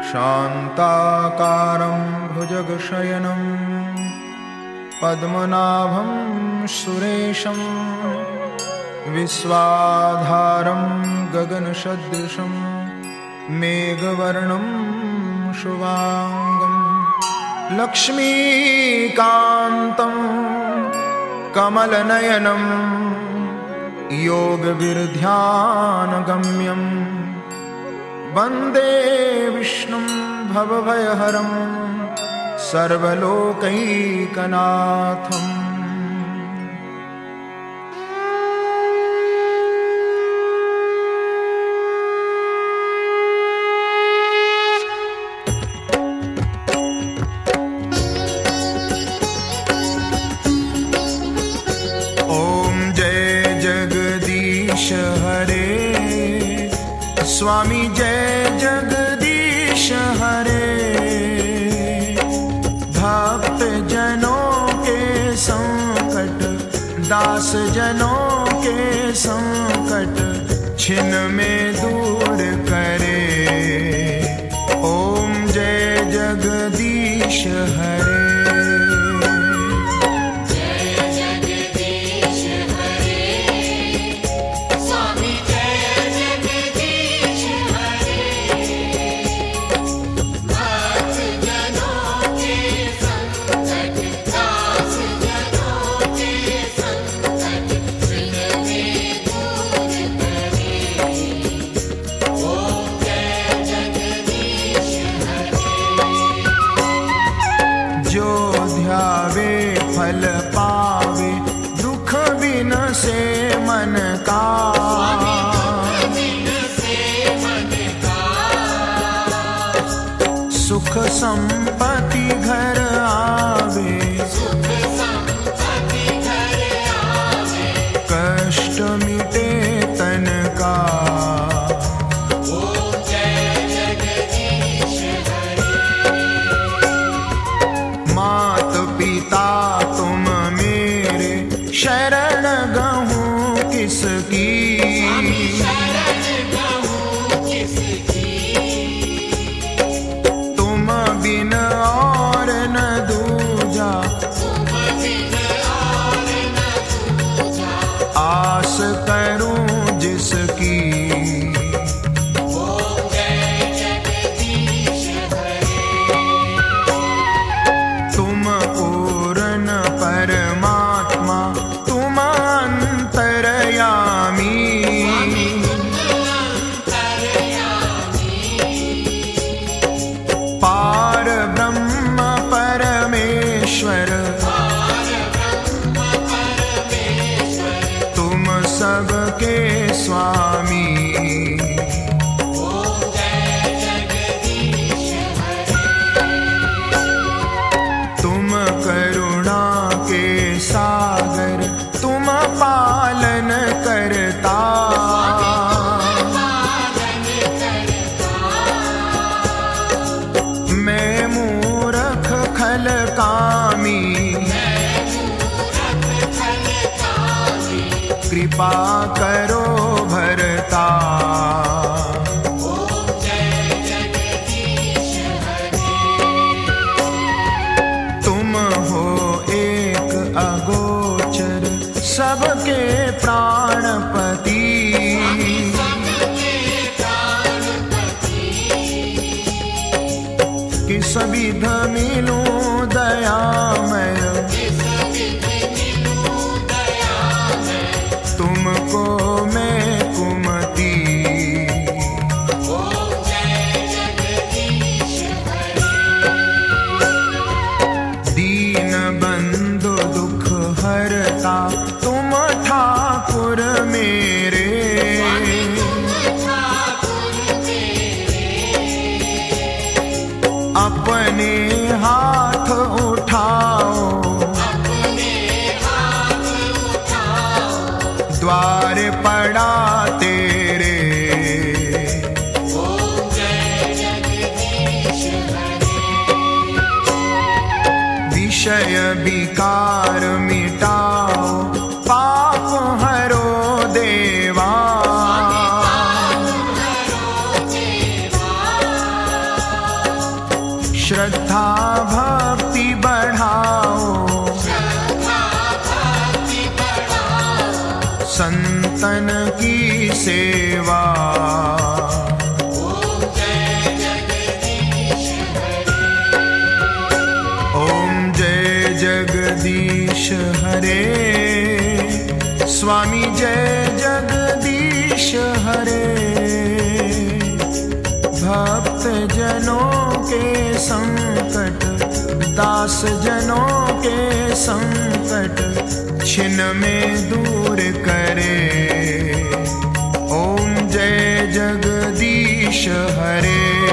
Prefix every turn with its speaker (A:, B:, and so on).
A: शान्ताकारं भुजगशयनं पद्मनाभं सुरेशं विश्वाधारं गगनसदृशं मेघवर्णं शुभांगं लक्ष्मीकान्तं कमलनयनं योगविर्ध्यानगम्यं वन्दे विष्णुं भवभयहरं सर्वलोकैकनाथम्।
B: हरे स्वामी जय जगदीश हरे, भक्त जनों के संकट दास जनों के संकट छिन में दूर करे। ओम जय जगदीश हरे। फल पावे दुख बिन से मन का, सुख संपत्ति घर आवे, कष्ट मिटे तन का। मात पिता तुम मेरे शरण गहूं किसकी, तुम बिन और न दूजा, आस करूं जिसकी। परमात्मा तुम अंतर्यामी, पार ब्रह्म परमेश्वर, तुम सबके स्वामी। तुम करुणा के सागर तुम पालन करता, मैं मूर्ख खल कामी, कृपा करो भरता। अगोचर सबके प्राणपति, किस विध मिलूं दयामय, तुमको मैं कुमति। दीन बंधु दुख हरता तुम ठाकुर मेरे, अपने हाथ उठाओ, द्वार पड़ा तेरे। विषय विकार मिटाओ, पाप हरो देवा,
A: संतन की सेवा। ओम जय जगदीश हरे, स्वामी जय जगदीश हरे। भक्त जनों के संकट, दास जनों के संकट छिन में दूर करे। ओम जय जगदीश हरे।